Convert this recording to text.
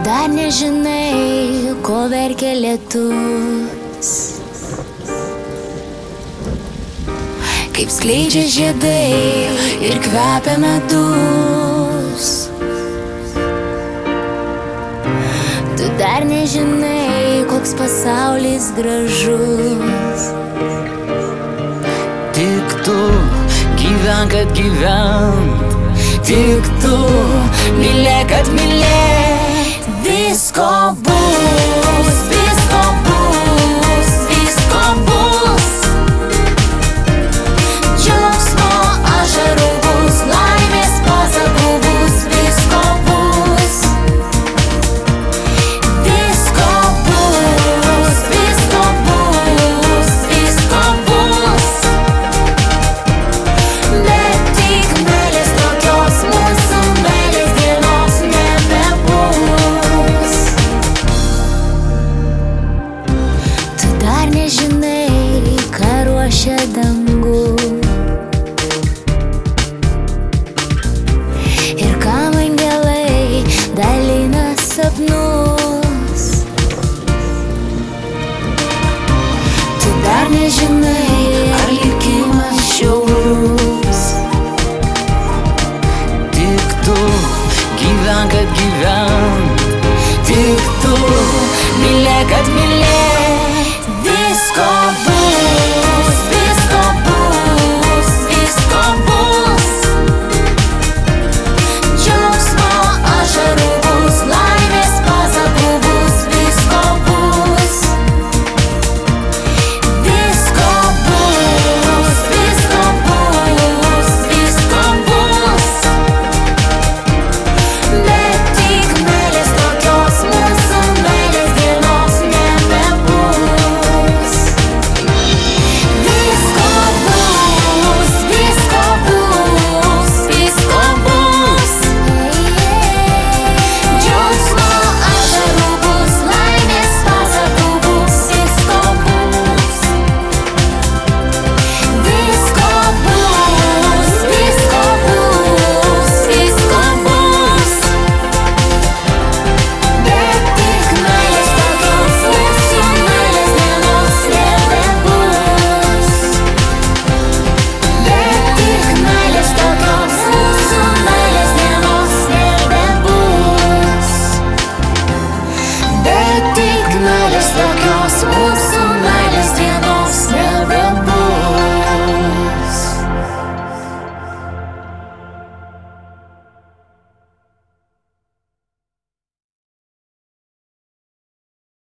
Dar nežinai, ko verkia lietus, kaip skleidžia žiedai ir kvepia medus. Tu dar nežinai, koks pasaulis gražus. Tik tu gyvenk, kad gyvent, tik tu mylėk, kad mylėk. Visko bus, visko bus, visko bus. Džiaugsmo ašarų bus, laimės pasakų bus, visko bus. Visko bus, visko bus, visko bus. Bet tik meilės tokios mūsų meilės dienos nebebus. Tu dar nežinai, ką ruošia dangus ir kam angelai dalina sapnus. Tu dar nežinai, ar likimas žiaurus. Tik tu gyvenk, kad gyvent, tik tu